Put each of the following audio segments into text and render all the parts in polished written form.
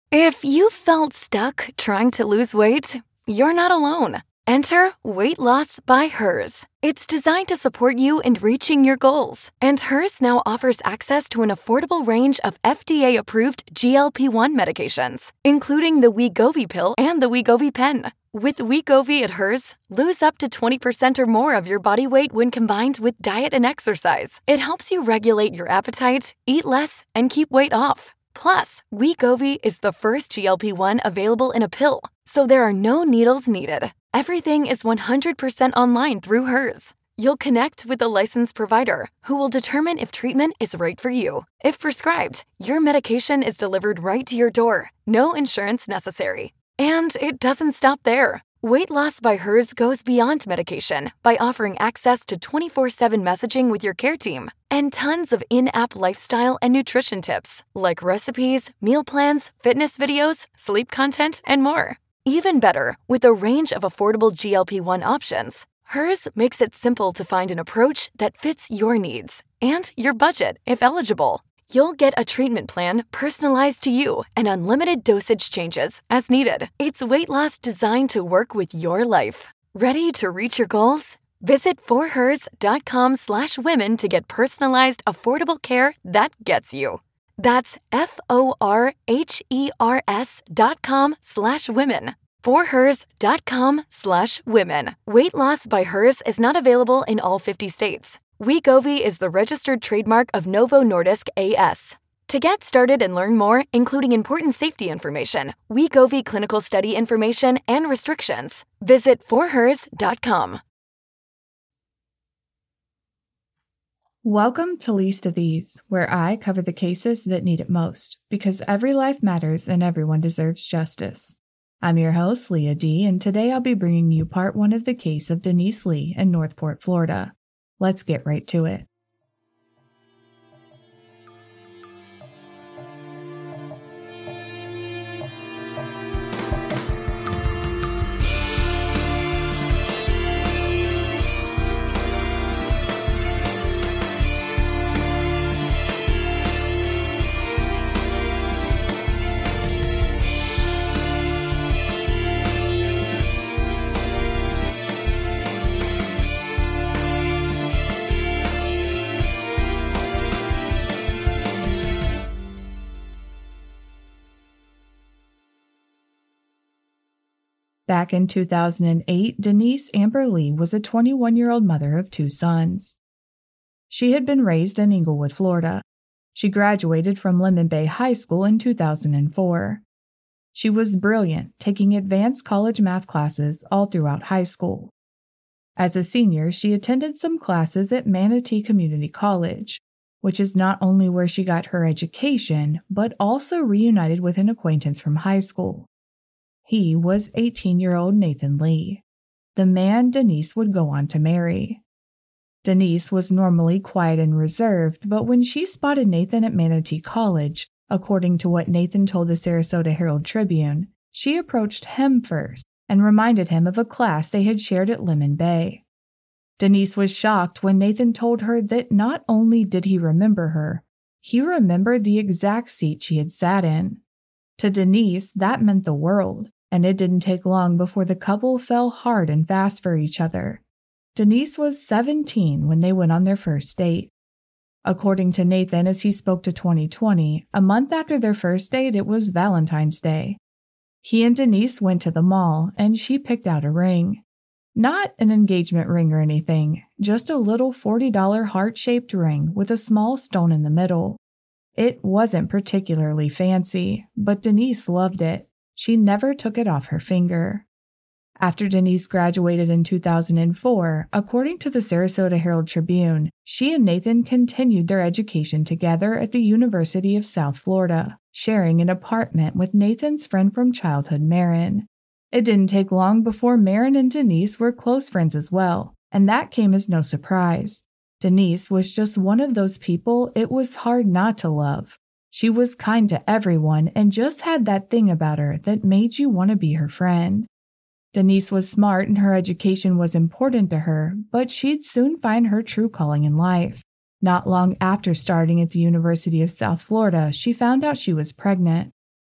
If you felt stuck trying to lose weight, you're not alone. Enter Weight Loss by Hers. It's designed to support you in reaching your goals. And Hers now offers access to an affordable range of FDA-approved GLP-1 medications, including the Wegovy pill and the Wegovy pen. With Wegovy at Hers, lose up to 20% or more of your body weight when combined with diet and exercise. It helps you regulate your appetite, eat less, and keep weight off. Plus, Wegovy is the first GLP-1 available in a pill, so there are no needles needed. Everything is 100% online through Hers. You'll connect with a licensed provider who will determine if treatment is right for you. If prescribed, your medication is delivered right to your door. No insurance necessary. And it doesn't stop there. Weight Loss by Hers goes beyond medication by offering access to 24/7 messaging with your care team and tons of in-app lifestyle and nutrition tips like recipes, meal plans, fitness videos, sleep content, and more. Even better, with a range of affordable GLP-1 options, Hers makes it simple to find an approach that fits your needs and your budget if eligible. You'll get a treatment plan personalized to you and unlimited dosage changes as needed. It's weight loss designed to work with your life. Ready to reach your goals? Visit forhers.com/women to get personalized, affordable care that gets you. That's forhers.com/women. forhers.com/women. Weight Loss by Hers is not available in all 50 states. Wegovy is the registered trademark of Novo Nordisk A/S. To get started and learn more, including important safety information, Wegovy clinical study information, and restrictions, visit forhers.com. Welcome to Least of These, where I cover the cases that need it most, because every life matters and everyone deserves justice. I'm your host, Leah D., and today I'll be bringing you part 1 of the case of Denise Lee in Northport, Florida. Let's get right to it. Back in 2008, Denise Amber Lee was a 21-year-old mother of 2 sons. She had been raised in Englewood, Florida. She graduated from Lemon Bay High School in 2004. She was brilliant, taking advanced college math classes all throughout high school. As a senior, she attended some classes at Manatee Community College, which is not only where she got her education, but also reunited with an acquaintance from high school. He was 18-year-old Nathan Lee, the man Denise would go on to marry. Denise was normally quiet and reserved, but when she spotted Nathan at Manatee College, according to what Nathan told the Sarasota Herald-Tribune, she approached him first and reminded him of a class they had shared at Lemon Bay. Denise was shocked when Nathan told her that not only did he remember her, he remembered the exact seat she had sat in. To Denise, that meant the world. And it didn't take long before the couple fell hard and fast for each other. Denise was 17 when they went on their first date. According to Nathan, as he spoke to 2020, a month after their first date, it was Valentine's Day. He and Denise went to the mall, and she picked out a ring. Not an engagement ring or anything, just a little $40 heart-shaped ring with a small stone in the middle. It wasn't particularly fancy, but Denise loved it. She never took it off her finger. After Denise graduated in 2004, according to the Sarasota Herald-Tribune, she and Nathan continued their education together at the University of South Florida, sharing an apartment with Nathan's friend from childhood, Marin. It didn't take long before Marin and Denise were close friends as well, and that came as no surprise. Denise was just one of those people it was hard not to love. She was kind to everyone and just had that thing about her that made you want to be her friend. Denise was smart and her education was important to her, but she'd soon find her true calling in life. Not long after starting at the University of South Florida, she found out she was pregnant.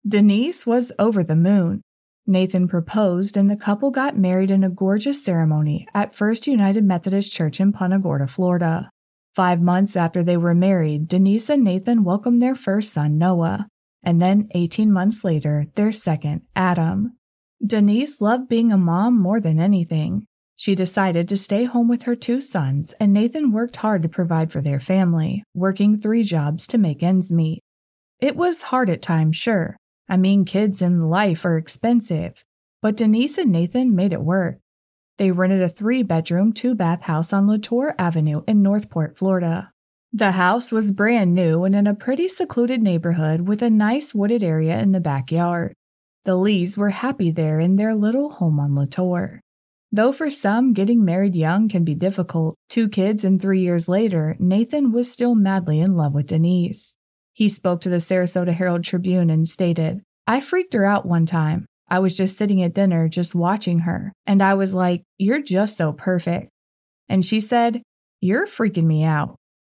Denise was over the moon. Nathan proposed and the couple got married in a gorgeous ceremony at First United Methodist Church in Punta Gorda, Florida. 5 months after they were married, Denise and Nathan welcomed their first son, Noah, and then 18 months later, their second, Adam. Denise loved being a mom more than anything. She decided to stay home with her 2 sons, and Nathan worked hard to provide for their family, working 3 jobs to make ends meet. It was hard at times, sure. I mean, kids and life are expensive. But Denise and Nathan made it work. They rented a 3-bedroom, 2-bath house on Latour Avenue in Northport, Florida. The house was brand new and in a pretty secluded neighborhood with a nice wooded area in the backyard. The Lees were happy there in their little home on Latour. Though for some, getting married young can be difficult, 2 kids and 3 years later, Nathan was still madly in love with Denise. He spoke to the Sarasota Herald-Tribune and stated, "I freaked her out one time. I was just sitting at dinner, just watching her, and I was like, 'You're just so perfect.' And she said, 'You're freaking me out.'"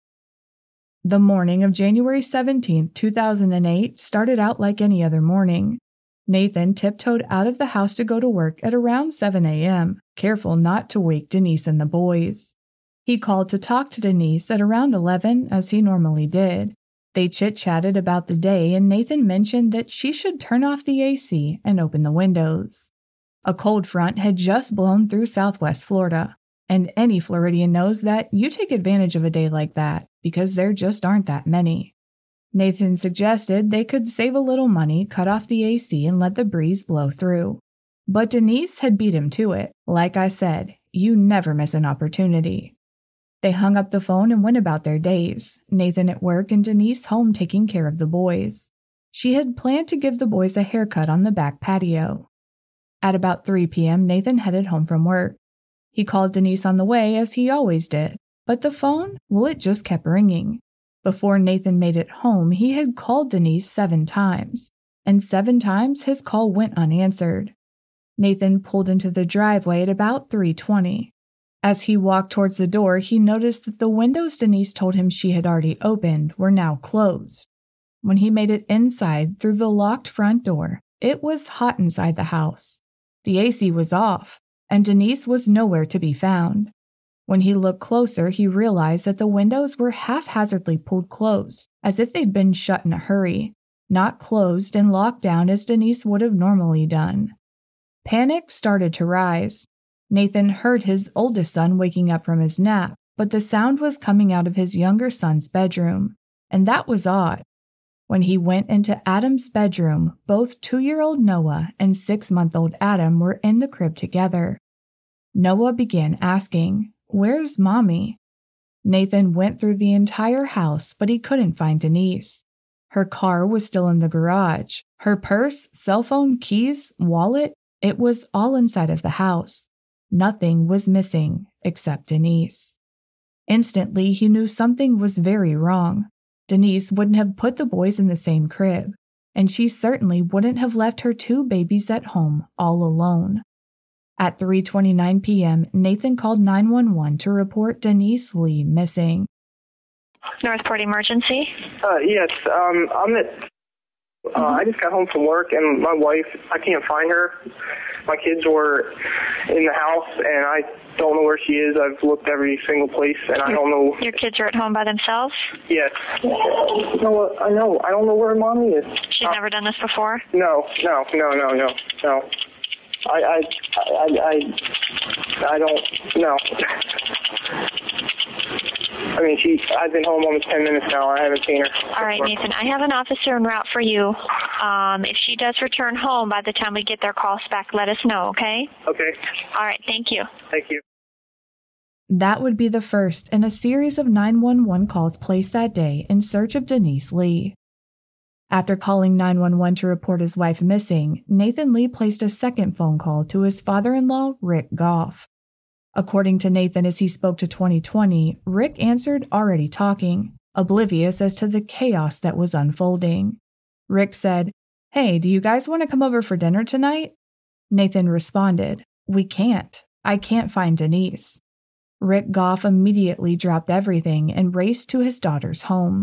The morning of January 17, 2008 started out like any other morning. Nathan tiptoed out of the house to go to work at around 7 a.m., careful not to wake Denise and the boys. He called to talk to Denise at around 11, as he normally did. They chit-chatted about the day, and Nathan mentioned that she should turn off the AC and open the windows. A cold front had just blown through southwest Florida, and any Floridian knows that you take advantage of a day like that because there just aren't that many. Nathan suggested they could save a little money, cut off the AC, and let the breeze blow through. But Denise had beat him to it. Like I said, you never miss an opportunity. They hung up the phone and went about their days, Nathan at work and Denise home taking care of the boys. She had planned to give the boys a haircut on the back patio. At about 3 p.m., Nathan headed home from work. He called Denise on the way, as he always did, but the phone, well, it just kept ringing. Before Nathan made it home, he had called Denise 7 times, and 7 times his call went unanswered. Nathan pulled into the driveway at about 3:20. As he walked towards the door, he noticed that the windows Denise told him she had already opened were now closed. When he made it inside through the locked front door, it was hot inside the house. The AC was off, and Denise was nowhere to be found. When he looked closer, he realized that the windows were haphazardly pulled closed, as if they'd been shut in a hurry, not closed and locked down as Denise would have normally done. Panic started to rise. Nathan heard his oldest son waking up from his nap, but the sound was coming out of his younger son's bedroom, and that was odd. When he went into Adam's bedroom, both 2-year-old Noah and 6-month-old Adam were in the crib together. Noah began asking, "Where's Mommy?" Nathan went through the entire house, but he couldn't find Denise. Her car was still in the garage. Her purse, cell phone, keys, wallet, it was all inside of the house. Nothing was missing except Denise. Instantly, he knew something was very wrong. Denise wouldn't have put the boys in the same crib, and she certainly wouldn't have left her 2 babies at home all alone. At 3:29 p.m., Nathan called 911 to report Denise Lee missing. Northport Emergency? Yes, I just got home from work, and my wife, I can't find her. My kids were in the house, and I don't know where she is. I've looked every single place, and I don't know. Your kids are at home by themselves? Yes. No, I know. I don't know where Mommy is. She's never done this before? No. I don't know. I mean, I've been home almost 10 minutes now. I haven't seen her. All right, Nathan, I have an officer en route for you. If she does return home by the time we get their calls back, let us know, okay? Okay. All right, thank you. Thank you. That would be the first in a series of 911 calls placed that day in search of Denise Lee. After calling 911 to report his wife missing, Nathan Lee placed a second phone call to his father-in-law, Rick Goff. According to Nathan, as he spoke to 2020, Rick answered already talking, oblivious as to the chaos that was unfolding. Rick said, "Hey, do you guys want to come over for dinner tonight?" Nathan responded, "We can't. I can't find Denise." Rick Goff immediately dropped everything and raced to his daughter's home.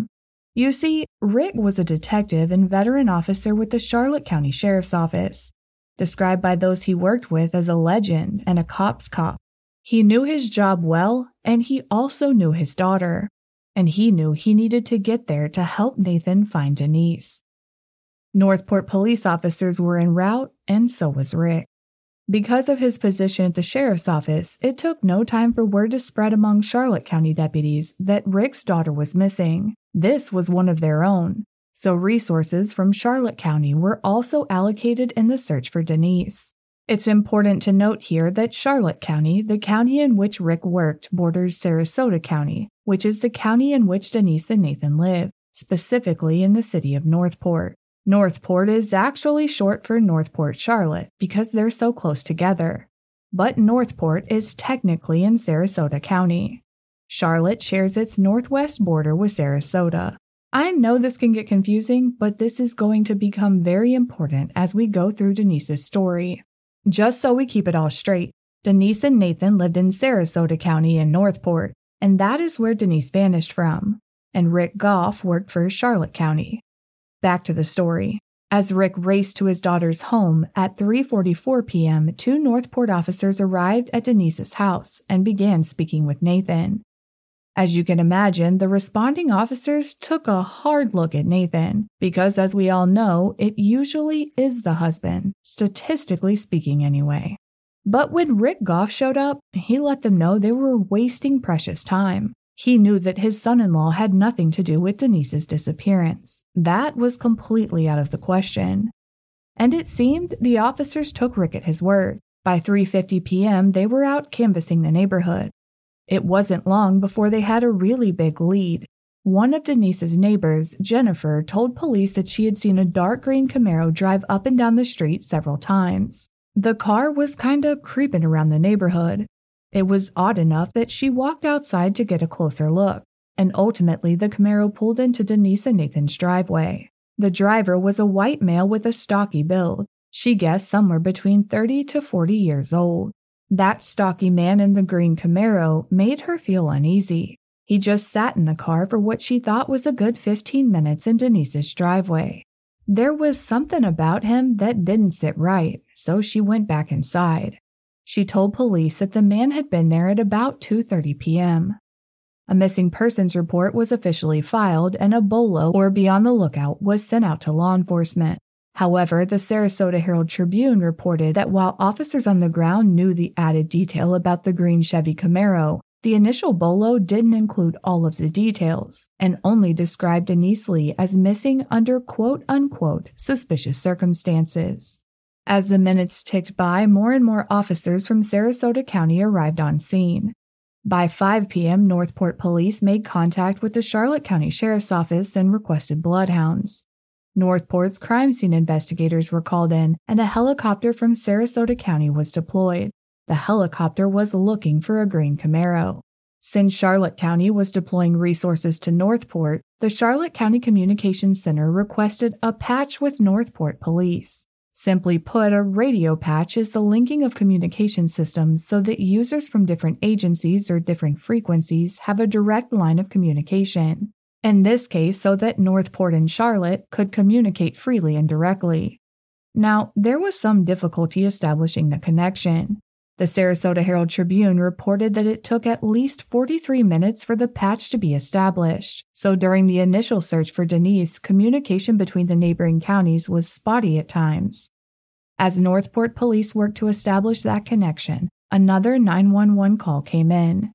You see, Rick was a detective and veteran officer with the Charlotte County Sheriff's Office, described by those he worked with as a legend and a cop's cop. He knew his job well, and he also knew his daughter, and he knew he needed to get there to help Nathan find Denise. Northport police officers were en route, and so was Rick. Because of his position at the sheriff's office, it took no time for word to spread among Charlotte County deputies that Rick's daughter was missing. This was one of their own, so resources from Charlotte County were also allocated in the search for Denise. It's important to note here that Charlotte County, the county in which Rick worked, borders Sarasota County, which is the county in which Denise and Nathan live, specifically in the city of Northport. Northport is actually short for Northport Charlotte because they're so close together. But Northport is technically in Sarasota County. Charlotte shares its northwest border with Sarasota. I know this can get confusing, but this is going to become very important as we go through Denise's story. Just so we keep it all straight, Denise and Nathan lived in Sarasota County in Northport, and that is where Denise vanished from. And Rick Goff worked for Charlotte County. Back to the story. As Rick raced to his daughter's home at 3:44 p.m., 2 Northport officers arrived at Denise's house and began speaking with Nathan. As you can imagine, the responding officers took a hard look at Nathan, because as we all know, it usually is the husband, statistically speaking anyway. But when Rick Goff showed up, he let them know they were wasting precious time. He knew that his son-in-law had nothing to do with Denise's disappearance. That was completely out of the question. And it seemed the officers took Rick at his word. By 3:50 p.m., they were out canvassing the neighborhood. It wasn't long before they had a really big lead. One of Denise's neighbors, Jennifer, told police that she had seen a dark green Camaro drive up and down the street several times. The car was kinda creeping around the neighborhood. It was odd enough that she walked outside to get a closer look, and ultimately the Camaro pulled into Denise and Nathan's driveway. The driver was a white male with a stocky build. She guessed somewhere between 30 to 40 years old. That stocky man in the green Camaro made her feel uneasy. He just sat in the car for what she thought was a good 15 minutes in Denise's driveway. There was something about him that didn't sit right, so she went back inside. She told police that the man had been there at about 2:30 p.m. A missing persons report was officially filed and a BOLO, or be on the lookout, was sent out to law enforcement. However, the Sarasota Herald-Tribune reported that while officers on the ground knew the added detail about the green Chevy Camaro, the initial BOLO didn't include all of the details and only described Denise Lee as missing under quote-unquote suspicious circumstances. As the minutes ticked by, more and more officers from Sarasota County arrived on scene. By 5 p.m., Northport police made contact with the Charlotte County Sheriff's Office and requested bloodhounds. Northport's crime scene investigators were called in, and a helicopter from Sarasota County was deployed. The helicopter was looking for a green Camaro. Since Charlotte County was deploying resources to Northport, the Charlotte County Communications Center requested a patch with Northport police. Simply put, a radio patch is the linking of communication systems so that users from different agencies or different frequencies have a direct line of communication. In this case, so that Northport and Charlotte could communicate freely and directly. Now, there was some difficulty establishing the connection. The Sarasota Herald-Tribune reported that it took at least 43 minutes for the patch to be established. So during the initial search for Denise, communication between the neighboring counties was spotty at times. As Northport police worked to establish that connection, another 911 call came in.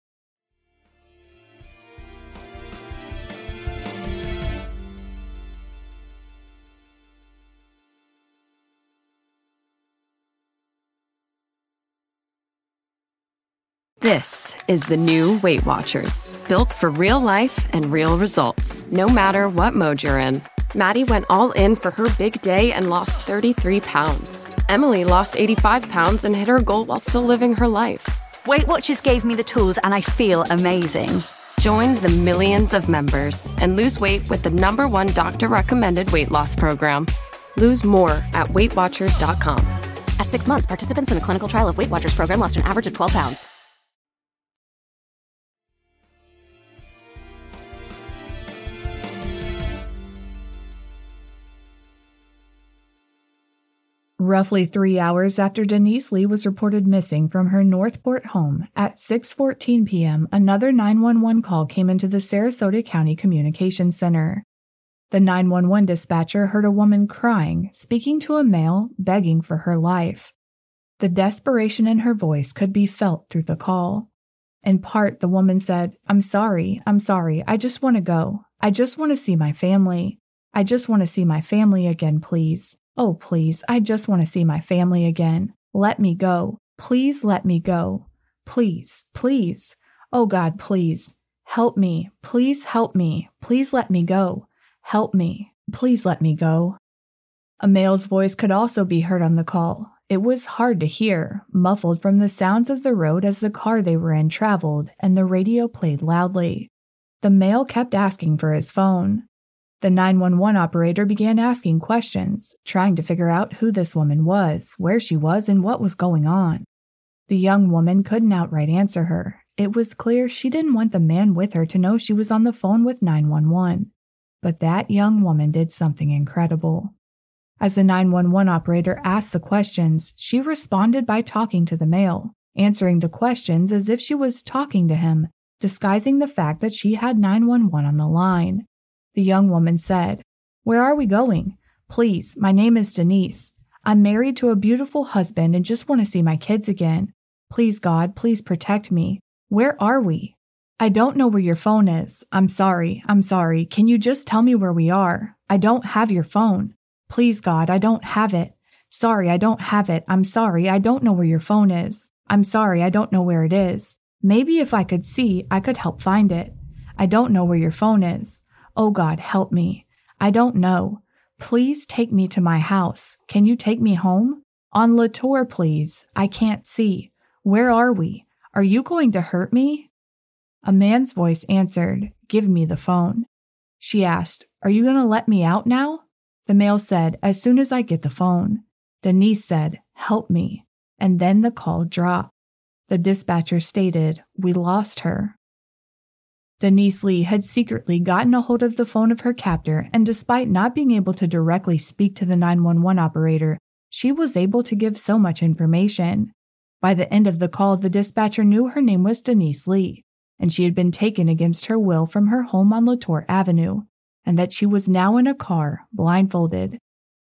This is the new Weight Watchers, built for real life and real results, no matter what mode you're in. Maddie went all in for her big day and lost 33 pounds. Emily lost 85 pounds and hit her goal while still living her life. Weight Watchers gave me the tools and I feel amazing. Join the millions of members and lose weight with the #1 doctor-recommended weight loss program. Lose more at WeightWatchers.com. At 6 months, participants in a clinical trial of Weight Watchers program lost an average of 12 pounds. Roughly 3 hours after Denise Lee was reported missing from her Northport home, at 6:14 p.m., another 911 call came into the Sarasota County Communications Center. The 911 dispatcher heard a woman crying, speaking to a male, begging for her life. The desperation in her voice could be felt through the call. In part, the woman said, I'm sorry, I just want to go. I just want to see my family. I just want to see my family again, please. Oh, please, I just want to see my family again. Let me go. Please let me go. Please, please. Oh God, please. Help me. Please help me. Please let me go. Help me. Please let me go. A male's voice could also be heard on the call. It was hard to hear, muffled from the sounds of the road as the car they were in traveled, and the radio played loudly. The male kept asking for his phone. The 911 operator began asking questions, trying to figure out who this woman was, where she was, and what was going on. The young woman couldn't outright answer her. It was clear she didn't want the man with her to know she was on the phone with 911. But that young woman did something incredible. As the 911 operator asked the questions, she responded by talking to the male, answering the questions as if she was talking to him, disguising the fact that she had 911 on the line. The young woman said, Where are we going? Please, my name is Denise. I'm married to a beautiful husband and just want to see my kids again. Please, God, please protect me. Where are we? I don't know where your phone is. I'm sorry. Can you just tell me where we are? I don't have your phone. Please, God, I don't have it. Sorry, I don't have it. I'm sorry, I don't know where your phone is. I'm sorry, I don't know where it is. Maybe if I could see, I could help find it. I don't know where your phone is. Oh God, help me. I don't know. Please take me to my house. Can you take me home? On Latour, please. I can't see. Where are we? Are you going to hurt me? A man's voice answered, Give me the phone. She asked, Are you going to let me out now? The male said, As soon as I get the phone. Denise said, Help me. And then the call dropped. The dispatcher stated, We lost her. Denise Lee had secretly gotten a hold of the phone of her captor, and despite not being able to directly speak to the 911 operator, she was able to give so much information. By the end of the call, the dispatcher knew her name was Denise Lee, and she had been taken against her will from her home on Latour Avenue, and that she was now in a car, blindfolded.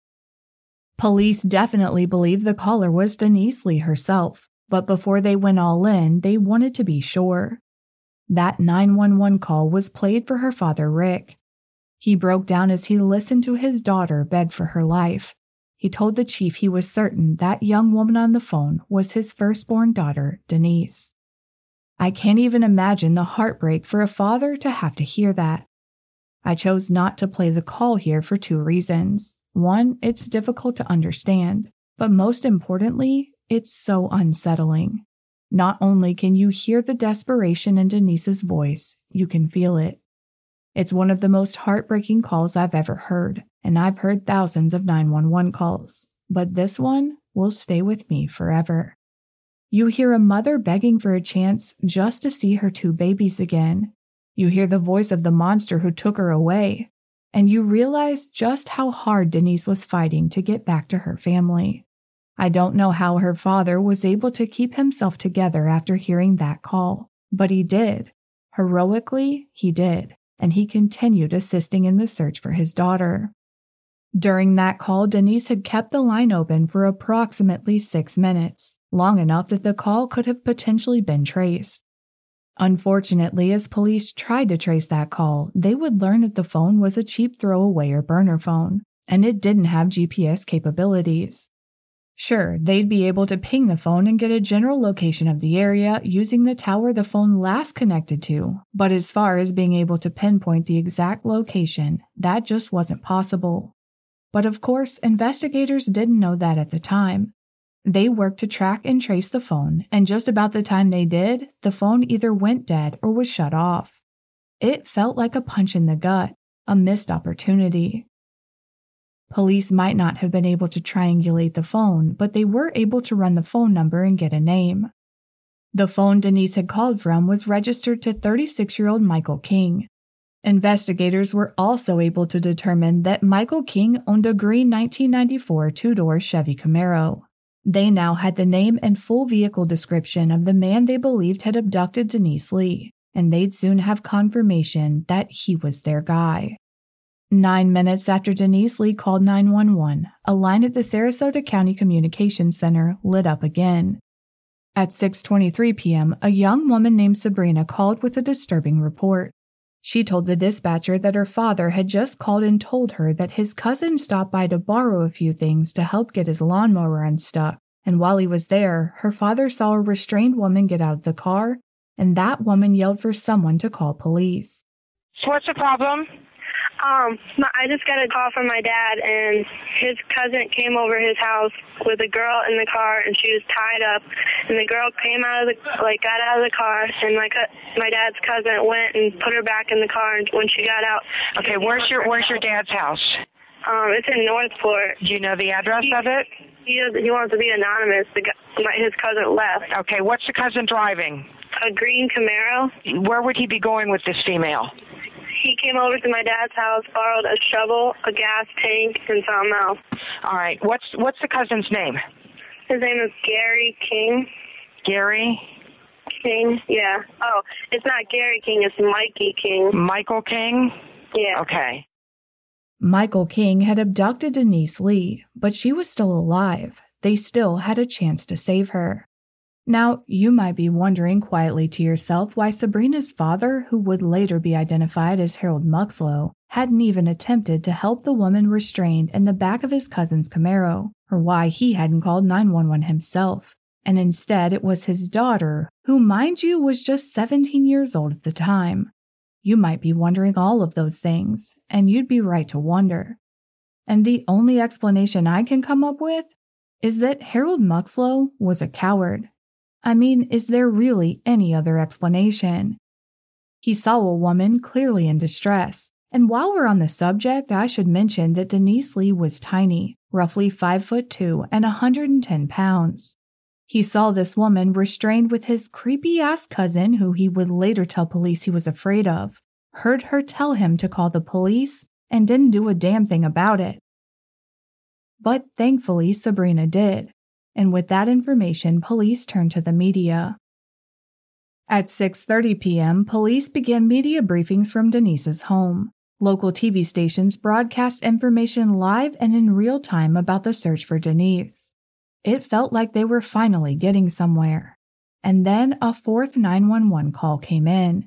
Police definitely believed the caller was Denise Lee herself, but before they went all in, they wanted to be sure. That 911 call was played for her father, Rick. He broke down as he listened to his daughter beg for her life. He told the chief he was certain that young woman on the phone was his firstborn daughter, Denise. I can't even imagine the heartbreak for a father to have to hear that. I chose not to play the call here for 2 reasons. One, it's difficult to understand, but most importantly, it's so unsettling. Not only can you hear the desperation in Denise's voice, you can feel it. It's one of the most heartbreaking calls I've ever heard, and I've heard thousands of 911 calls, but this one will stay with me forever. You hear a mother begging for a chance just to see her 2 babies again. You hear the voice of the monster who took her away, and you realize just how hard Denise was fighting to get back to her family. I don't know how her father was able to keep himself together after hearing that call, but he did. Heroically, he did, and he continued assisting in the search for his daughter. During that call, Denise had kept the line open for approximately 6 minutes, long enough that the call could have potentially been traced. Unfortunately, as police tried to trace that call, they would learn that the phone was a cheap throwaway or burner phone, and it didn't have GPS capabilities. Sure, they'd be able to ping the phone and get a general location of the area using the tower the phone last connected to, but as far as being able to pinpoint the exact location, that just wasn't possible. But of course, investigators didn't know that at the time. They worked to track and trace the phone, and just about the time they did, the phone either went dead or was shut off. It felt like a punch in the gut, a missed opportunity. Police might not have been able to triangulate the phone, but they were able to run the phone number and get a name. The phone Denise had called from was registered to 36-year-old Michael King. Investigators were also able to determine that Michael King owned a green 1994 two-door Chevy Camaro. They now had the name and full vehicle description of the man they believed had abducted Denise Lee, and they'd soon have confirmation that he was their guy. 9 minutes after Denise Lee called 911, a line at the Sarasota County Communications Center lit up again. At 6:23 p.m., a young woman named Sabrina called with a disturbing report. She told the dispatcher that her father had just called and told her that his cousin stopped by to borrow a few things to help get his lawnmower unstuck, and while he was there, her father saw a restrained woman get out of the car, and that woman yelled for someone to call police. So what's the problem? I just got a call from my dad, and his cousin came over his house with a girl in the car, and she was tied up. And the girl came got out of the car, and my dad's cousin went and put her back in the car. And when she got out, okay, where's your dad's house? It's in Northport. Do you know the address of it? He wants to be anonymous. His cousin left. Okay, what's the cousin driving? A green Camaro. Where would he be going with this female? He came over to my dad's house, borrowed a shovel, a gas tank, and something else. All right. What's the cousin's name? His name is Gary King. Gary? King, yeah. Oh, it's not Gary King, it's Mikey King. Michael King? Yeah. Okay. Michael King had abducted Denise Lee, but she was still alive. They still had a chance to save her. Now, you might be wondering quietly to yourself why Sabrina's father, who would later be identified as Harold Muxlow, hadn't even attempted to help the woman restrained in the back of his cousin's Camaro, or why he hadn't called 911 himself. And instead, it was his daughter, who, mind you, was just 17 years old at the time. You might be wondering all of those things, and you'd be right to wonder. And the only explanation I can come up with is that Harold Muxlow was a coward. I mean, is there really any other explanation? He saw a woman clearly in distress, and while we're on the subject, I should mention that Denise Lee was tiny, roughly 5'2" and 110 pounds. He saw this woman restrained with his creepy-ass cousin, who he would later tell police he was afraid of, heard her tell him to call the police, and didn't do a damn thing about it. But thankfully, Sabrina did. And with that information, police turned to the media. At 6:30 p.m., police began media briefings from Denise's home. Local TV stations broadcast information live and in real time about the search for Denise. It felt like they were finally getting somewhere. And then a fourth 911 call came in.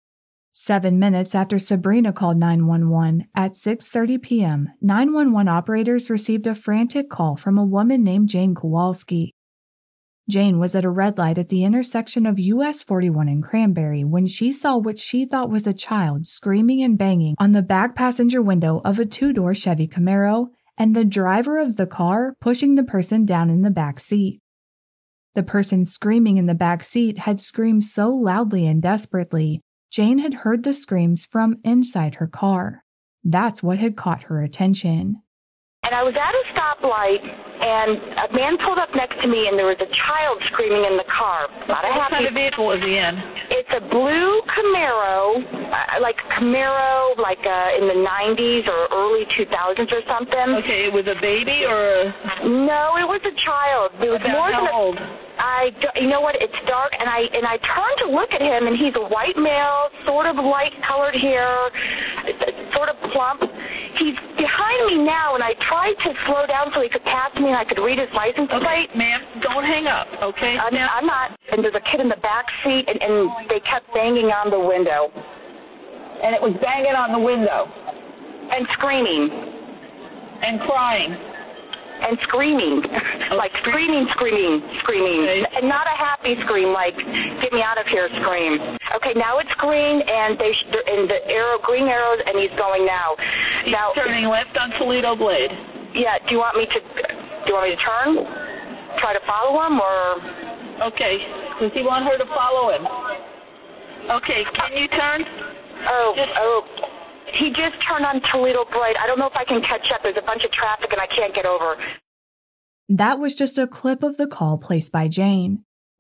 7 minutes after Sabrina called 911, at 6:30 p.m., 911 operators received a frantic call from a woman named Jane Kowalski. Jane was at a red light at the intersection of US 41 and Cranberry when she saw what she thought was a child screaming and banging on the back passenger window of a two-door Chevy Camaro and the driver of the car pushing the person down in the back seat. The person screaming in the back seat had screamed so loudly and desperately, Jane had heard the screams from inside her car. That's what had caught her attention. And I was at a stoplight, and a man pulled up next to me, and there was a child screaming in the car. Not a happy. What kind of vehicle was he in? It's a blue Camaro, in the 90s or early 2000s or something. Okay, it was a baby or? No, it was a child. It was more than how old? You know what? It's dark, and I turned to look at him, and he's a white male, sort of light-colored hair, sort of plump. He's behind me now, and I tried to slow down so he could pass me and I could read his license plate. Ma'am, don't hang up, okay? I'm not. And there's a kid in the back seat, and they kept banging on the window. And it was banging on the window? And screaming. And crying? And screaming. Okay. Like screaming. Okay. And not a happy scream, like, get me out of here scream. Okay, now it's green, and the green arrows, and he's going now. He's turning left on Toledo Blade. Yeah, do you want me to turn? Try to follow him, or? Okay, does he want her to follow him? Okay, can you turn? He just turned on Toledo Blade. I don't know if I can catch up. There's a bunch of traffic and I can't get over. That was just a clip of the call placed by Jane.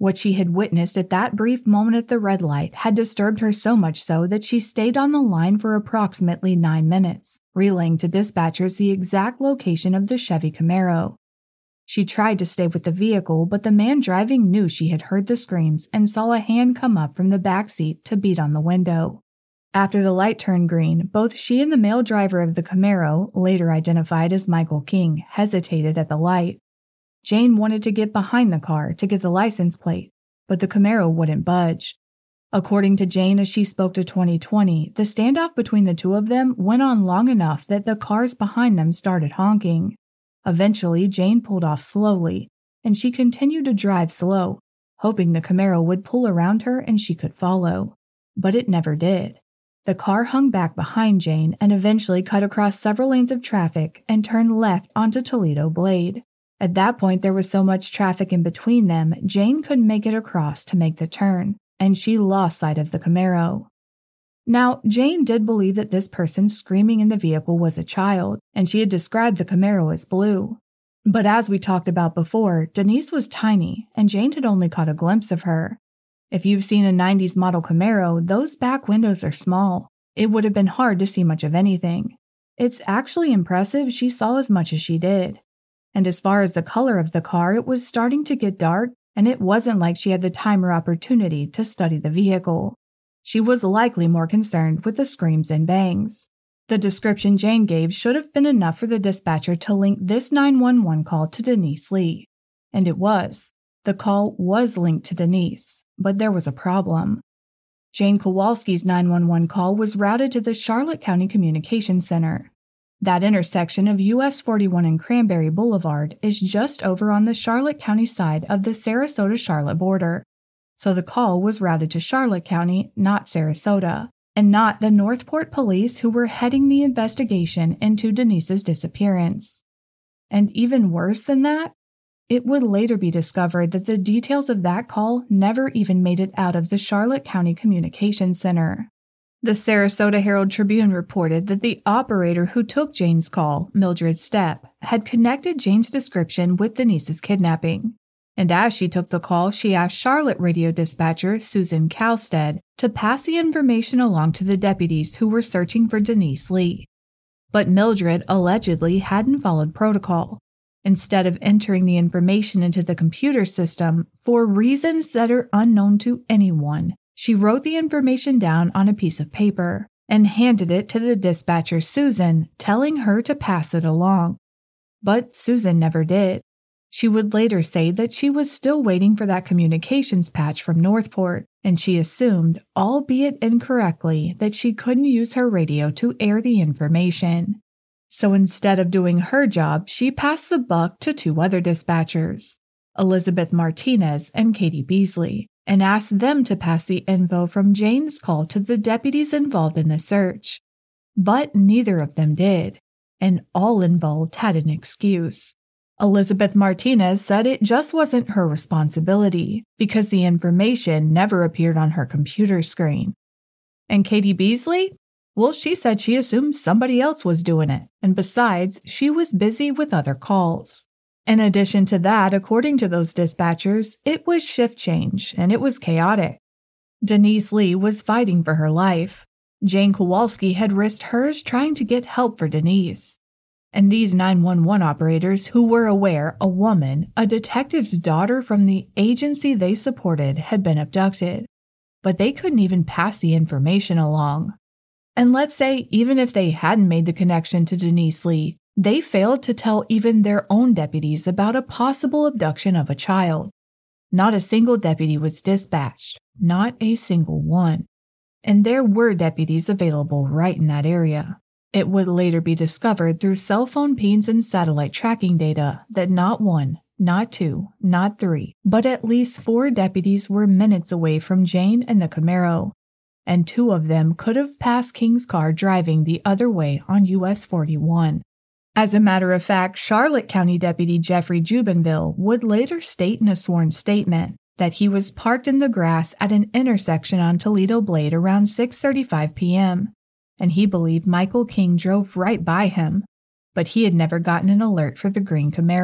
What she had witnessed at that brief moment at the red light had disturbed her so much so that she stayed on the line for approximately 9 minutes, relaying to dispatchers the exact location of the Chevy Camaro. She tried to stay with the vehicle, but the man driving knew she had heard the screams and saw a hand come up from the back seat to beat on the window. After the light turned green, both she and the male driver of the Camaro, later identified as Michael King, hesitated at the light. Jane wanted to get behind the car to get the license plate, but the Camaro wouldn't budge. According to Jane, as she spoke to 2020, the standoff between the two of them went on long enough that the cars behind them started honking. Eventually, Jane pulled off slowly, and she continued to drive slow, hoping the Camaro would pull around her and she could follow. But it never did. The car hung back behind Jane and eventually cut across several lanes of traffic and turned left onto Toledo Blade. At that point, there was so much traffic in between them, Jane couldn't make it across to make the turn, and she lost sight of the Camaro. Now, Jane did believe that this person screaming in the vehicle was a child, and she had described the Camaro as blue. But as we talked about before, Denise was tiny, and Jane had only caught a glimpse of her. If you've seen a 90s model Camaro, those back windows are small. It would have been hard to see much of anything. It's actually impressive she saw as much as she did. And as far as the color of the car, it was starting to get dark, and it wasn't like she had the time or opportunity to study the vehicle. She was likely more concerned with the screams and bangs. The description Jane gave should have been enough for the dispatcher to link this 911 call to Denise Lee. And it was. The call was linked to Denise, but there was a problem. Jane Kowalski's 911 call was routed to the Charlotte County Communications Center. That intersection of US 41 and Cranberry Boulevard is just over on the Charlotte County side of the Sarasota-Charlotte border. So the call was routed to Charlotte County, not Sarasota, and not the Northport police who were heading the investigation into Denise's disappearance. And even worse than that, it would later be discovered that the details of that call never even made it out of the Charlotte County Communications Center. The Sarasota Herald-Tribune reported that the operator who took Jane's call, Mildred Stepp, had connected Jane's description with Denise's kidnapping. And as she took the call, she asked Charlotte radio dispatcher Susan Kalstead to pass the information along to the deputies who were searching for Denise Lee. But Mildred allegedly hadn't followed protocol. Instead of entering the information into the computer system, for reasons that are unknown to anyone, she wrote the information down on a piece of paper and handed it to the dispatcher Susan, telling her to pass it along. But Susan never did. She would later say that she was still waiting for that communications patch from Northport, and she assumed, albeit incorrectly, that she couldn't use her radio to air the information. So instead of doing her job, she passed the buck to two other dispatchers, Elizabeth Martinez and Katie Beasley, and asked them to pass the info from Jane's call to the deputies involved in the search. But neither of them did, and all involved had an excuse. Elizabeth Martinez said it just wasn't her responsibility because the information never appeared on her computer screen. And Katie Beasley? Well, she said she assumed somebody else was doing it, and besides, she was busy with other calls. In addition to that, according to those dispatchers, it was shift change, and it was chaotic. Denise Lee was fighting for her life. Jane Kowalski had risked hers trying to get help for Denise. And these 911 operators who were aware a woman, a detective's daughter from the agency they supported, had been abducted. But they couldn't even pass the information along. And let's say even if they hadn't made the connection to Denise Lee, they failed to tell even their own deputies about a possible abduction of a child. Not a single deputy was dispatched, not a single one. And there were deputies available right in that area. It would later be discovered through cell phone pings and satellite tracking data that not one, not two, not three, but at least 4 deputies were minutes away from Jane and the Camaro. And 2 of them could have passed King's car driving the other way on US 41. As a matter of fact, Charlotte County Deputy Jeffrey Jubenville would later state in a sworn statement that he was parked in the grass at an intersection on Toledo Blade around 6:35 p.m., and he believed Michael King drove right by him, but he had never gotten an alert for the green Camaro,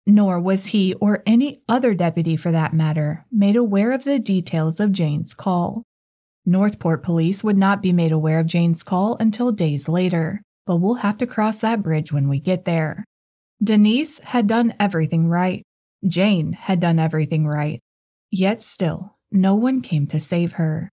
Nor was he, or any other deputy for that matter, made aware of the details of Jane's call. Northport police would not be made aware of Jane's call until days later, but we'll have to cross that bridge when we get there. Denise had done everything right. Jane had done everything right. Yet still, no one came to save her.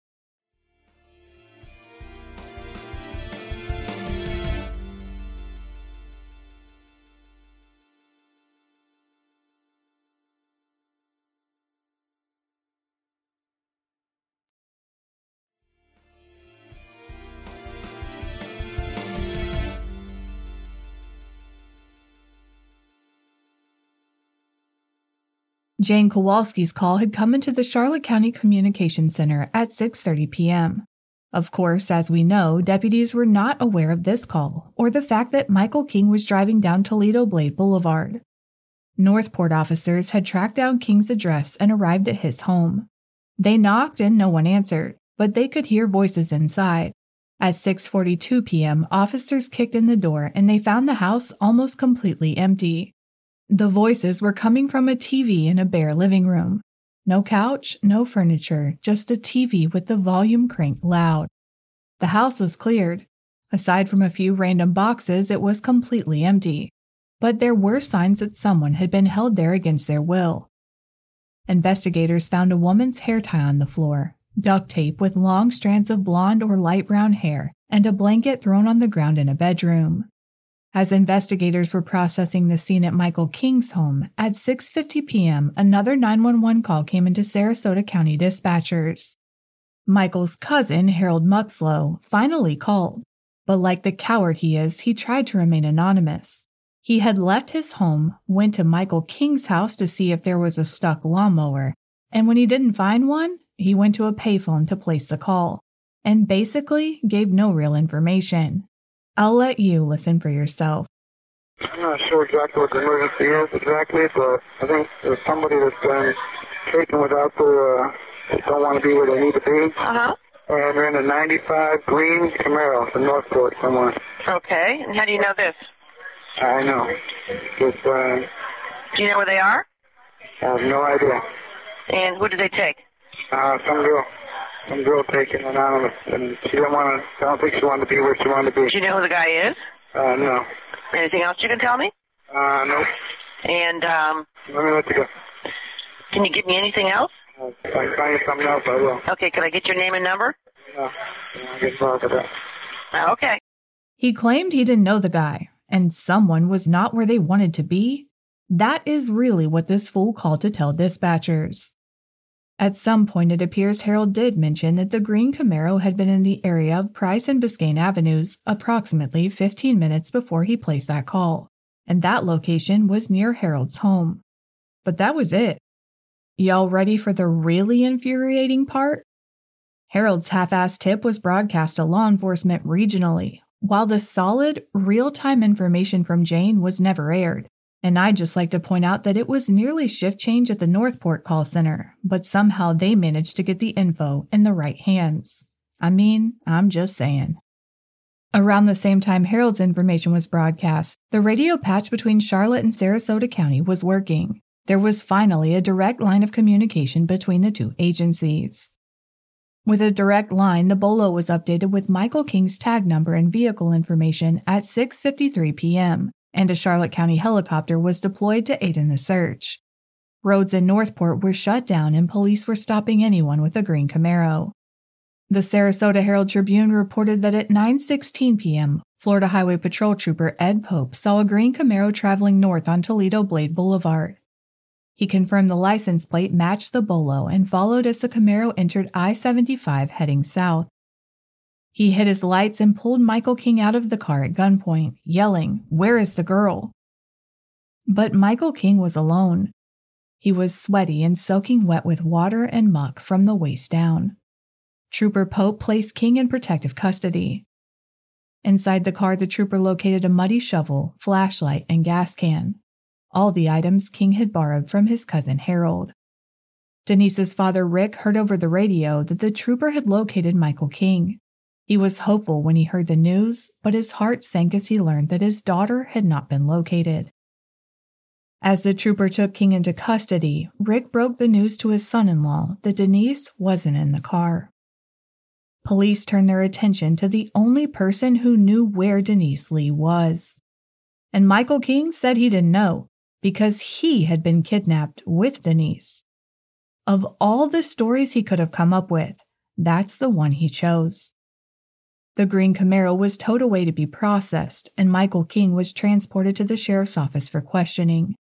Jane Kowalski's call had come into the Charlotte County Communications Center at 6:30 p.m. Of course, as we know, deputies were not aware of this call or the fact that Michael King was driving down Toledo Blade Boulevard. Northport officers had tracked down King's address and arrived at his home. They knocked and no one answered, but they could hear voices inside. At 6:42 p.m., officers kicked in the door and they found the house almost completely empty. The voices were coming from a TV in a bare living room. No couch, no furniture, just a TV with the volume cranked loud. The house was cleared. Aside from a few random boxes, it was completely empty. But there were signs that someone had been held there against their will. Investigators found a woman's hair tie on the floor, duct tape with long strands of blonde or light brown hair, and a blanket thrown on the ground in a bedroom. As investigators were processing the scene at Michael King's home, at 6:50 p.m., another 911 call came into Sarasota County dispatchers. Michael's cousin, Harold Muxlow, finally called, but like the coward he is, he tried to remain anonymous. He had left his home, went to Michael King's house to see if there was a stuck lawnmower, and when he didn't find one, he went to a payphone to place the call, and basically gave no real information. I'll let you listen for yourself. I'm not sure exactly what the emergency is exactly, but I think there's somebody that's been taken without they don't want to be where they need to be. Uh-huh. And they're in a 95 green Camaro from Northport somewhere. Okay, and how do you know this? I know. Just, do you know where they are? I have no idea. And who did they take? Some girl taken anonymous, and she didn't want to, I don't think she wanted to be where she wanted to be. Do you know who the guy is? No. Anything else you can tell me? No. And, let me let you go. Can you give me anything else? If I can find you something else, I will. Okay, can I get your name and number? No. I'll get involved with that. Okay. He claimed he didn't know the guy, and someone was not where they wanted to be. That is really what this fool called to tell dispatchers. At some point, it appears Harold did mention that the green Camaro had been in the area of Price and Biscayne Avenues approximately 15 minutes before he placed that call, and that location was near Harold's home. But that was it. Y'all ready for the really infuriating part? Harold's half-assed tip was broadcast to law enforcement regionally, while the solid, real-time information from Jane was never aired. And I'd just like to point out that it was nearly shift change at the Northport call center, but somehow they managed to get the info in the right hands. I mean, I'm just saying. Around the same time Harold's information was broadcast, the radio patch between Charlotte and Sarasota County was working. There was finally a direct line of communication between the two agencies. With a direct line, the Bolo was updated with Michael King's tag number and vehicle information at 6:53 p.m., and a Charlotte County helicopter was deployed to aid in the search. Roads in Northport were shut down and police were stopping anyone with a green Camaro. The Sarasota Herald-Tribune reported that at 9:16 p.m., Florida Highway Patrol Trooper Ed Pope saw a green Camaro traveling north on Toledo Blade Boulevard. He confirmed the license plate matched the Bolo and followed as the Camaro entered I-75 heading south. He hit his lights and pulled Michael King out of the car at gunpoint, yelling, "Where is the girl?" But Michael King was alone. He was sweaty and soaking wet with water and muck from the waist down. Trooper Pope placed King in protective custody. Inside the car, the trooper located a muddy shovel, flashlight, and gas can. All the items King had borrowed from his cousin Harold. Denise's father Rick heard over the radio that the trooper had located Michael King. He was hopeful when he heard the news, but his heart sank as he learned that his daughter had not been located. As the trooper took King into custody, Rick broke the news to his son-in-law that Denise wasn't in the car. Police turned their attention to the only person who knew where Denise Lee was. And Michael King said he didn't know because he had been kidnapped with Denise. Of all the stories he could have come up with, that's the one he chose. The green Camaro was towed away to be processed, and Michael King was transported to the sheriff's office for questioning.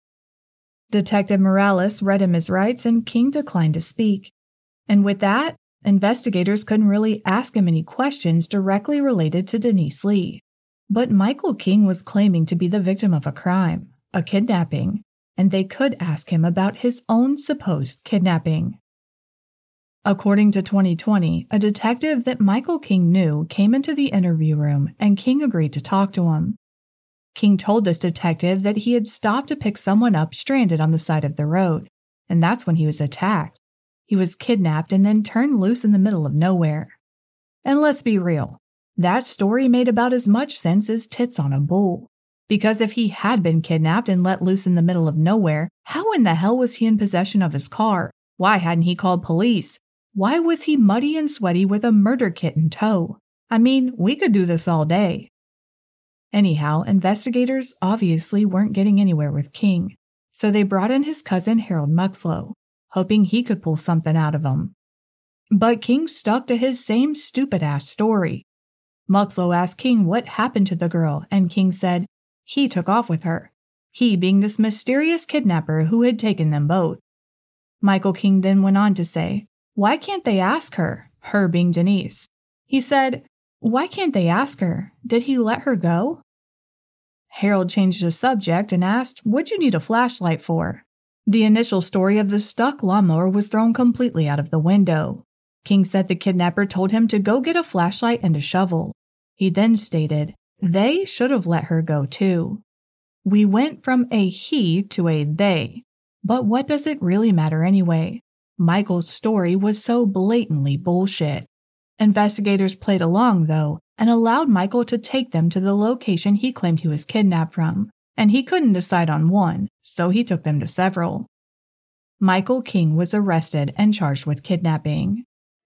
Detective Morales read him his rights, and King declined to speak. And with that, investigators couldn't really ask him any questions directly related to Denise Lee. But Michael King was claiming to be the victim of a crime, a kidnapping, and they could ask him about his own supposed kidnapping. According to 2020, a detective that Michael King knew came into the interview room and King agreed to talk to him. King told this detective that he had stopped to pick someone up stranded on the side of the road, and that's when he was attacked. He was kidnapped and then turned loose in the middle of nowhere. And let's be real, that story made about as much sense as tits on a bull. Because if he had been kidnapped and let loose in the middle of nowhere, how in the hell was he in possession of his car? Why hadn't he called police? Why was he muddy and sweaty with a murder kit in tow? I mean, we could do this all day. Anyhow, investigators obviously weren't getting anywhere with King, so they brought in his cousin Harold Muxlow, hoping he could pull something out of him. But King stuck to his same stupid-ass story. Muxlow asked King what happened to the girl, and King said he took off with her, he being this mysterious kidnapper who had taken them both. Michael King then went on to say, why can't they ask her, her being Denise? He said, why can't they ask her? Did he let her go? Harold changed the subject and asked, what'd you need a flashlight for? The initial story of the stuck lawnmower was thrown completely out of the window. King said the kidnapper told him to go get a flashlight and a shovel. He then stated, they should have let her go too. We went from a he to a they. But what does it really matter anyway? Michael's story was so blatantly bullshit. Investigators played along, though, and allowed Michael to take them to the location he claimed he was kidnapped from, and he couldn't decide on one, so he took them to several. Michael King was arrested and charged with kidnapping.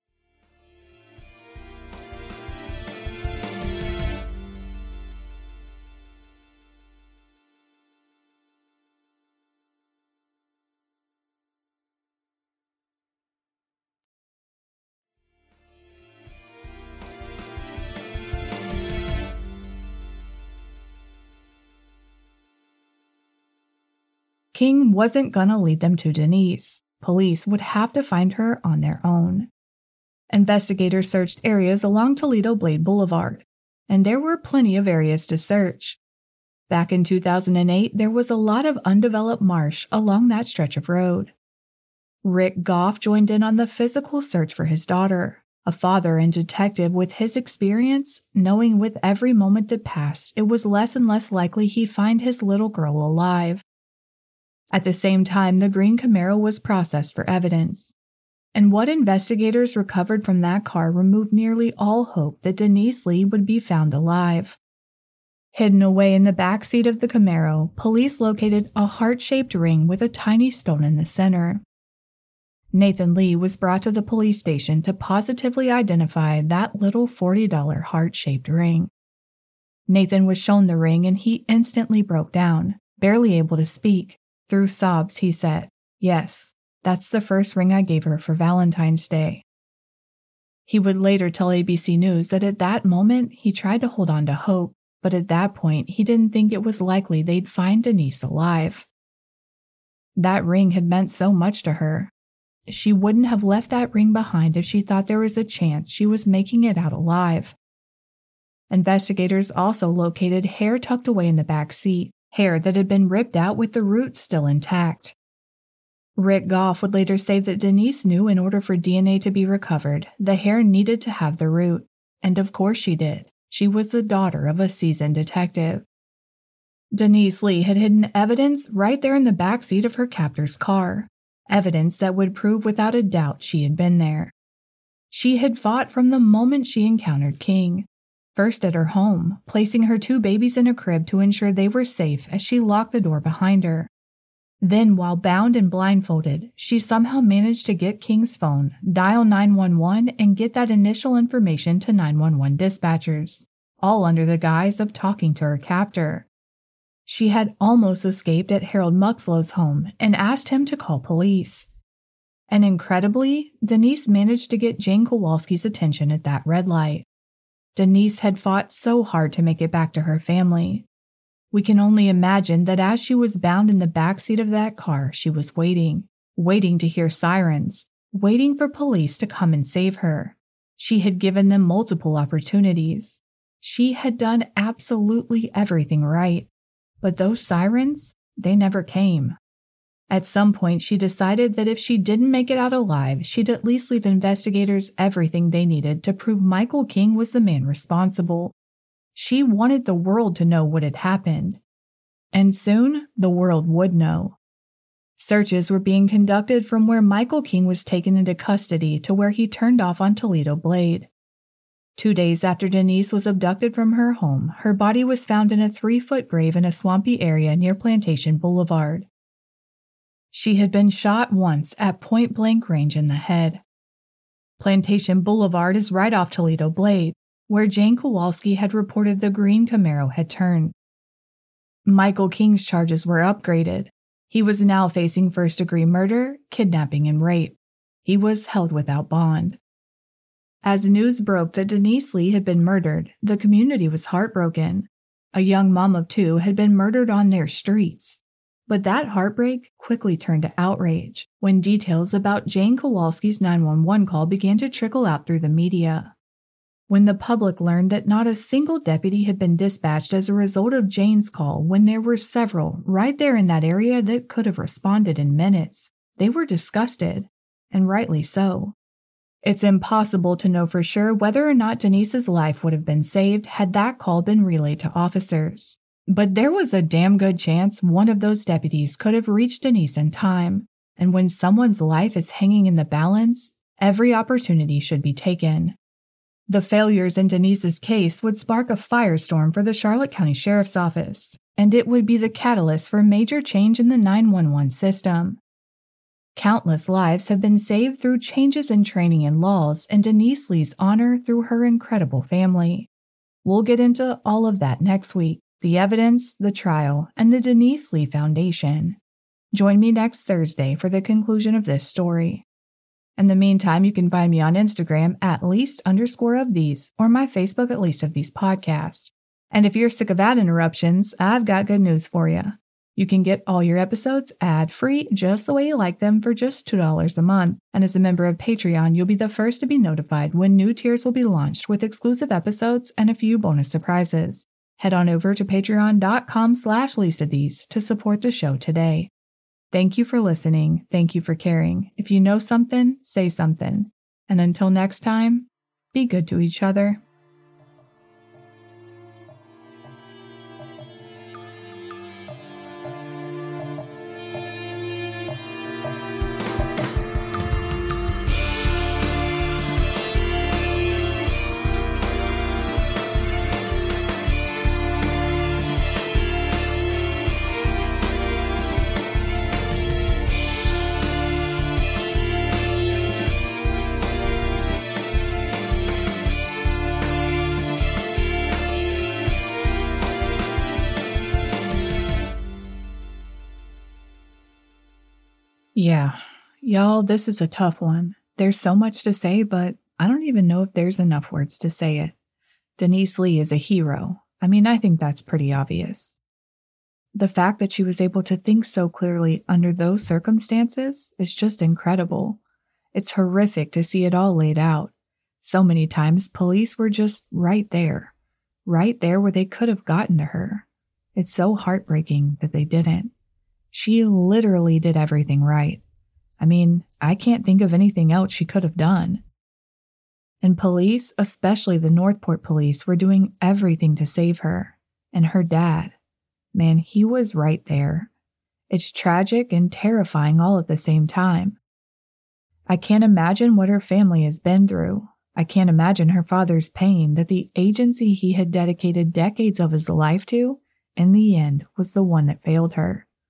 King wasn't gonna lead them to Denise. Police would have to find her on their own. Investigators searched areas along Toledo Blade Boulevard, and there were plenty of areas to search. Back in 2008, there was a lot of undeveloped marsh along that stretch of road. Rick Goff joined in on the physical search for his daughter. A father and detective with his experience, knowing with every moment that passed, it was less and less likely he'd find his little girl alive. At the same time, the green Camaro was processed for evidence. And what investigators recovered from that car removed nearly all hope that Denise Lee would be found alive. Hidden away in the back seat of the Camaro, police located a heart-shaped ring with a tiny stone in the center. Nathan Lee was brought to the police station to positively identify that little $40 heart-shaped ring. Nathan was shown the ring and he instantly broke down, barely able to speak. Through sobs, he said, "Yes, that's the first ring I gave her for Valentine's Day." He would later tell ABC News that at that moment he tried to hold on to hope, but at that point he didn't think it was likely they'd find Denise alive. That ring had meant so much to her. She wouldn't have left that ring behind if she thought there was a chance she was making it out alive. Investigators also located hair tucked away in the back seat, hair that had been ripped out with the roots still intact. Rick Goff would later say that Denise knew in order for DNA to be recovered, the hair needed to have the root, and of course she did. She was the daughter of a seasoned detective. Denise Lee had hidden evidence right there in the back seat of her captor's car, evidence that would prove without a doubt she had been there. She had fought from the moment she encountered King. First at her home, placing her two babies in a crib to ensure they were safe as she locked the door behind her, Then, while bound and blindfolded, she somehow managed to get King's phone, dial 911, and get that initial information to 911 dispatchers, all under the guise of talking to her captor. She had almost escaped at Harold Muxlow's home and asked him to call police. And incredibly, Denise managed to get Jane Kowalski's attention at that red light. Denise had fought so hard to make it back to her family. We can only imagine that as she was bound in the backseat of that car, she was waiting to hear sirens, waiting for police to come and save her. She had given them multiple opportunities. She had done absolutely everything right. But those sirens, they never came. At some point, she decided that if she didn't make it out alive, she'd at least leave investigators everything they needed to prove Michael King was the man responsible. She wanted the world to know what had happened. And soon, the world would know. Searches were being conducted from where Michael King was taken into custody to where he turned off on Toledo Blade. 2 days after Denise was abducted from her home, her body was found in a 3-foot grave in a swampy area near Plantation Boulevard. She had been shot once at point-blank range in the head. Plantation Boulevard is right off Toledo Blade, where Jane Kowalski had reported the green Camaro had turned. Michael King's charges were upgraded. He was now facing first-degree murder, kidnapping, and rape. He was held without bond. As news broke that Denise Lee had been murdered, the community was heartbroken. A young mom of 2 had been murdered on their streets. But that heartbreak quickly turned to outrage when details about Jane Kowalski's 911 call began to trickle out through the media. When the public learned that not a single deputy had been dispatched as a result of Jane's call when there were several right there in that area that could have responded in minutes, they were disgusted, and rightly so. It's impossible to know for sure whether or not Denise's life would have been saved had that call been relayed to officers. But there was a damn good chance one of those deputies could have reached Denise in time, and when someone's life is hanging in the balance, every opportunity should be taken. The failures in Denise's case would spark a firestorm for the Charlotte County Sheriff's Office, and it would be the catalyst for major change in the 911 system. Countless lives have been saved through changes in training and laws and Denise Lee's honor through her incredible family. We'll get into all of that next week, the evidence, the trial, and the Denise Lee Foundation. Join me next Thursday for the conclusion of this story. In the meantime, you can find me on Instagram at @least_of_these or my Facebook @least_of_these podcast. And if you're sick of ad interruptions, I've got good news for you. You can get all your episodes ad-free just the way you like them for just $2 a month. And as a member of Patreon, you'll be the first to be notified when new tiers will be launched with exclusive episodes and a few bonus surprises. Head on over to patreon.com/leastofthese to support the show today. Thank you for listening. Thank you for caring. If you know something, say something. And until next time, be good to each other. Yeah, y'all, this is a tough one. There's so much to say, but I don't even know if there's enough words to say it. Denise Lee is a hero. I mean, I think that's pretty obvious. The fact that she was able to think so clearly under those circumstances is just incredible. It's horrific to see it all laid out. So many times, police were just right there where they could have gotten to her. It's so heartbreaking that they didn't. She literally did everything right. I mean, I can't think of anything else she could have done. And police, especially the Northport police, were doing everything to save her. And her dad, man, he was right there. It's tragic and terrifying all at the same time. I can't imagine what her family has been through. I can't imagine her father's pain that the agency he had dedicated decades of his life to, in the end, was the one that failed her.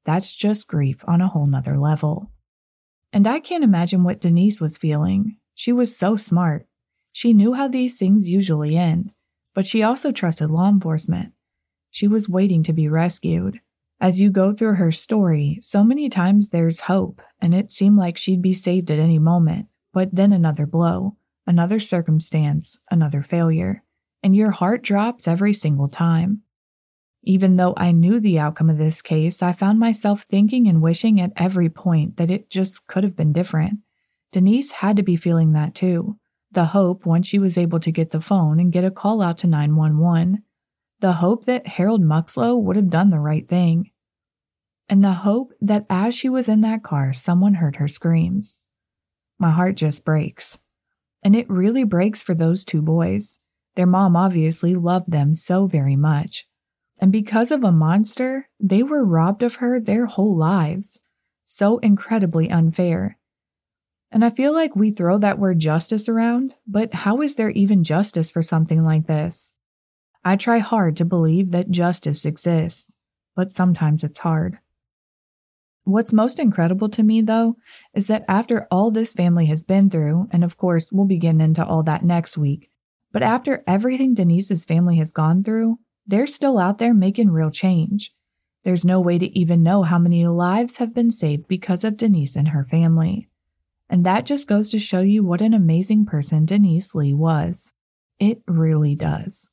That's just grief on a whole nother level. And I can't imagine what Denise was feeling. She was so smart. She knew how these things usually end, but she also trusted law enforcement. She was waiting to be rescued. As you go through her story, so many times there's hope, and it seemed like she'd be saved at any moment, but then another blow, another circumstance, another failure, and your heart drops every single time. Even though I knew the outcome of this case, I found myself thinking and wishing at every point that it just could have been different. Denise had to be feeling that too. The hope once she was able to get the phone and get a call out to 911. The hope that Harold Muxlow would have done the right thing. And the hope that as she was in that car, someone heard her screams. My heart just breaks. And it really breaks for those two boys. Their mom obviously loved them so very much. And because of a monster, they were robbed of her their whole lives. So incredibly unfair. And I feel like we throw that word justice around, but how is there even justice for something like this? I try hard to believe that justice exists, but sometimes it's hard. What's most incredible to me, though, is that after all this family has been through, and of course we'll be getting into all that next week, but after everything Denise's family has gone through, they're still out there making real change. There's no way to even know how many lives have been saved because of Denise and her family. And that just goes to show you what an amazing person Denise Lee was. It really does.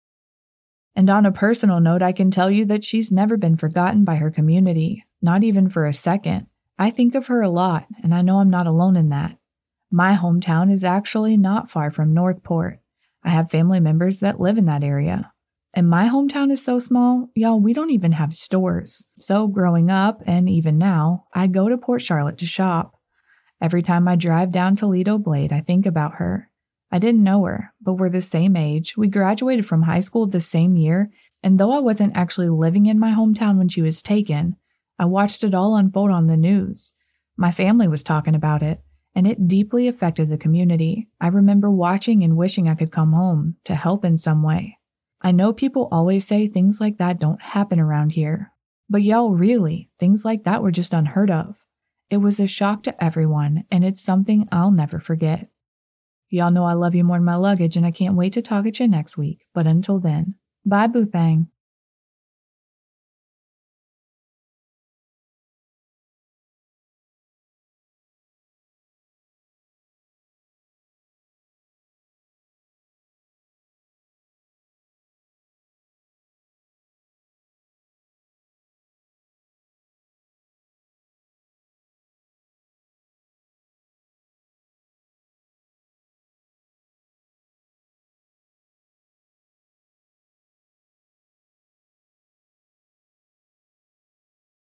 And on a personal note, I can tell you that she's never been forgotten by her community, not even for a second. I think of her a lot, and I know I'm not alone in that. My hometown is actually not far from Northport. I have family members that live in that area. And my hometown is so small, y'all, we don't even have stores. So growing up, and even now, I go to Port Charlotte to shop. Every time I drive down Toledo Blade, I think about her. I didn't know her, but we're the same age. We graduated from high school the same year, and though I wasn't actually living in my hometown when she was taken, I watched it all unfold on the news. My family was talking about it, and it deeply affected the community. I remember watching and wishing I could come home to help in some way. I know people always say things like that don't happen around here, but y'all, really, things like that were just unheard of. It was a shock to everyone, and it's something I'll never forget. Y'all know I love you more than my luggage, and I can't wait to talk at you next week. But until then, bye, boo thang.